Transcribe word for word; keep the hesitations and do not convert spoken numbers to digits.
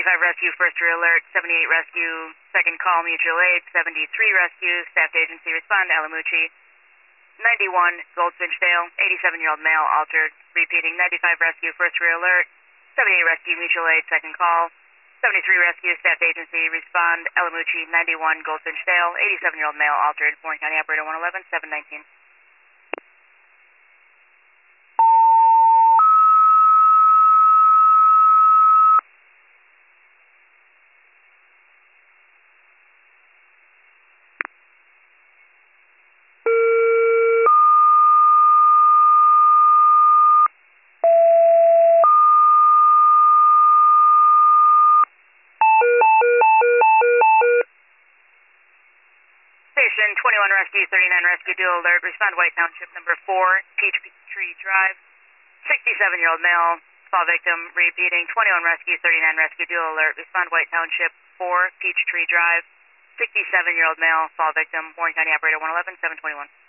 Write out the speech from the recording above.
ninety-five rescue, first re-alert, seventy-eight rescue, second call, mutual aid, seventy-three rescue, staff agency, respond, Alamucci. ninety-one, Goldfinch Dale, eighty-seven-year-old male, altered, repeating, ninety-five rescue, first re-alert, seventy-eight rescue, mutual aid, second call, seventy-three rescue, staff agency, respond, Alamucci, ninety-one, Goldfinch Dale, eighty-seven-year-old male, altered, Warren County Operator one eleven, seven nineteen. Station twenty-one rescue, thirty-nine rescue, dual alert, respond White Township number four, Peachtree Drive, sixty-seven-year-old male, fall victim, repeating, twenty-one rescue, thirty-nine rescue, dual alert, respond White Township four, Peachtree Drive, sixty-seven-year-old male, fall victim, Warren County Operator one eleven, seven twenty-one.